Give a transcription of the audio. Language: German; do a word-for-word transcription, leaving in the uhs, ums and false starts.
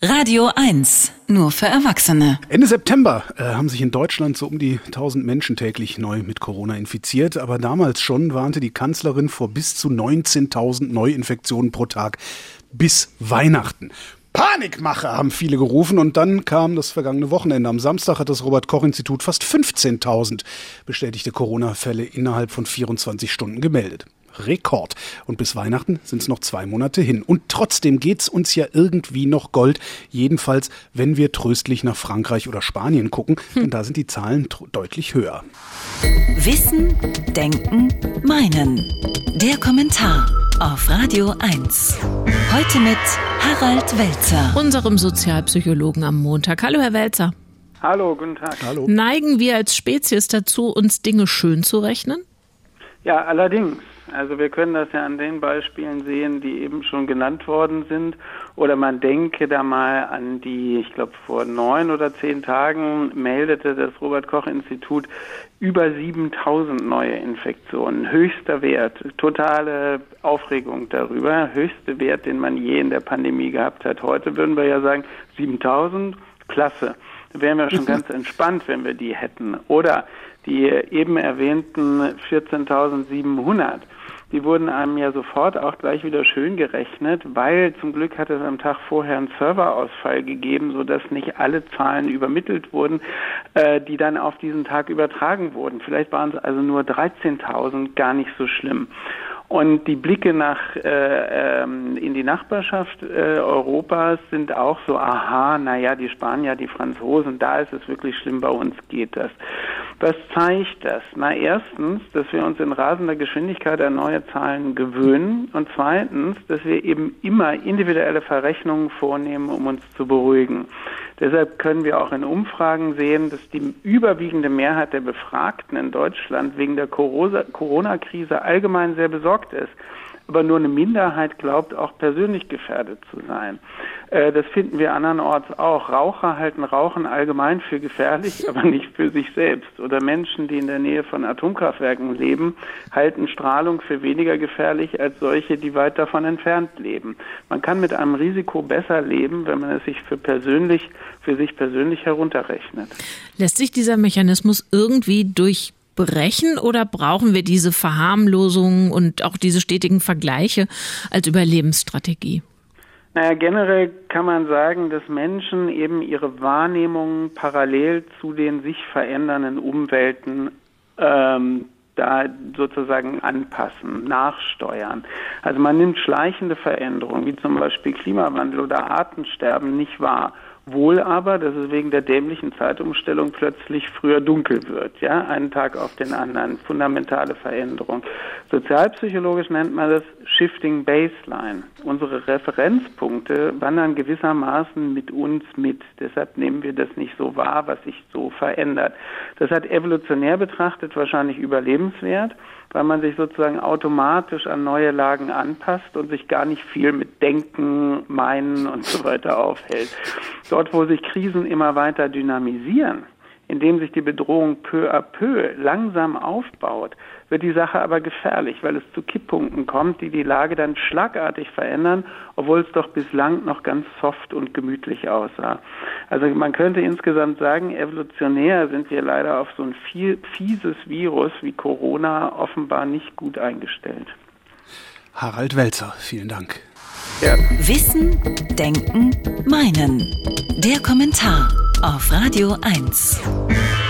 Radio eins, nur für Erwachsene. Ende September äh, haben sich in Deutschland so um die tausend Menschen täglich neu mit Corona infiziert. Aber damals schon warnte die Kanzlerin vor bis zu neunzehntausend Neuinfektionen pro Tag bis Weihnachten. Panikmache, haben viele gerufen, und dann kam das vergangene Wochenende. Am Samstag hat das Robert-Koch-Institut fast fünfzehntausend bestätigte Corona-Fälle innerhalb von vierundzwanzig Stunden gemeldet. Rekord. Und bis Weihnachten sind es noch zwei Monate hin. Und trotzdem geht's uns ja irgendwie noch Gold. Jedenfalls, wenn wir tröstlich nach Frankreich oder Spanien gucken, hm. denn da sind die Zahlen tr- deutlich höher. Wissen, Denken, Meinen. Der Kommentar auf Radio eins. Heute mit Harald Welzer, unserem Sozialpsychologen am Montag. Hallo, Herr Welzer. Hallo, guten Tag. Hallo. Neigen wir als Spezies dazu, uns Dinge schön zu rechnen? Ja, allerdings. Also wir können das ja an den Beispielen sehen, die eben schon genannt worden sind. Oder man denke da mal an die, ich glaube vor neun oder zehn Tagen meldete das Robert-Koch-Institut über siebentausend neue Infektionen. Höchster Wert, totale Aufregung darüber. Höchste Wert, den man je in der Pandemie gehabt hat. Heute würden wir ja sagen, siebentausend, klasse. Da wären wir schon ganz entspannt, wenn wir die hätten. Oder die eben erwähnten vierzehntausendsiebenhundert. Die wurden einem ja sofort auch gleich wieder schön gerechnet, weil zum Glück hat es am Tag vorher einen Serverausfall gegeben, sodass nicht alle Zahlen übermittelt wurden, äh, die dann auf diesen Tag übertragen wurden. Vielleicht waren es also nur dreizehntausend, gar nicht so schlimm. Und die Blicke nach äh, ähm, in die Nachbarschaft äh, Europas sind auch so, aha, naja, die Spanier, die Franzosen, da ist es wirklich schlimm, bei uns geht das. Was zeigt das? Na, erstens, dass wir uns in rasender Geschwindigkeit an neue Zahlen gewöhnen, und zweitens, dass wir eben immer individuelle Verrechnungen vornehmen, um uns zu beruhigen. Deshalb können wir auch in Umfragen sehen, dass die überwiegende Mehrheit der Befragten in Deutschland wegen der Corona-Krise allgemein sehr besorgt ist. Aber nur eine Minderheit glaubt, auch persönlich gefährdet zu sein. Äh, das finden wir andernorts auch. Raucher halten Rauchen allgemein für gefährlich, aber nicht für sich selbst. Oder Menschen, die in der Nähe von Atomkraftwerken leben, halten Strahlung für weniger gefährlich als solche, die weit davon entfernt leben. Man kann mit einem Risiko besser leben, wenn man es sich für persönlich, für sich persönlich herunterrechnet. Lässt sich dieser Mechanismus irgendwie durch brechen, oder brauchen wir diese Verharmlosungen und auch diese stetigen Vergleiche als Überlebensstrategie? Naja, generell kann man sagen, dass Menschen eben ihre Wahrnehmungen parallel zu den sich verändernden Umwelten ähm, da sozusagen anpassen, nachsteuern. Also man nimmt schleichende Veränderungen, wie zum Beispiel Klimawandel oder Artensterben, nicht wahr. Wohl aber, dass es wegen der dämlichen Zeitumstellung plötzlich früher dunkel wird, ja, einen Tag auf den anderen, fundamentale Veränderung. Sozialpsychologisch nennt man das Shifting Baseline. Unsere Referenzpunkte wandern gewissermaßen mit uns mit. Deshalb nehmen wir das nicht so wahr, was sich so verändert. Das hat evolutionär betrachtet wahrscheinlich Überlebenswert, weil man sich sozusagen automatisch an neue Lagen anpasst und sich gar nicht viel mit Denken, Meinen und so weiter aufhält. Dort, wo sich Krisen immer weiter dynamisieren, indem sich die Bedrohung peu à peu langsam aufbaut, wird die Sache aber gefährlich, weil es zu Kipppunkten kommt, die die Lage dann schlagartig verändern, obwohl es doch bislang noch ganz soft und gemütlich aussah. Also man könnte insgesamt sagen, evolutionär sind wir leider auf so ein viel, fieses Virus wie Corona offenbar nicht gut eingestellt. Harald Welzer, vielen Dank. Ja. Wissen, Denken, Meinen. Der Kommentar auf Radio eins.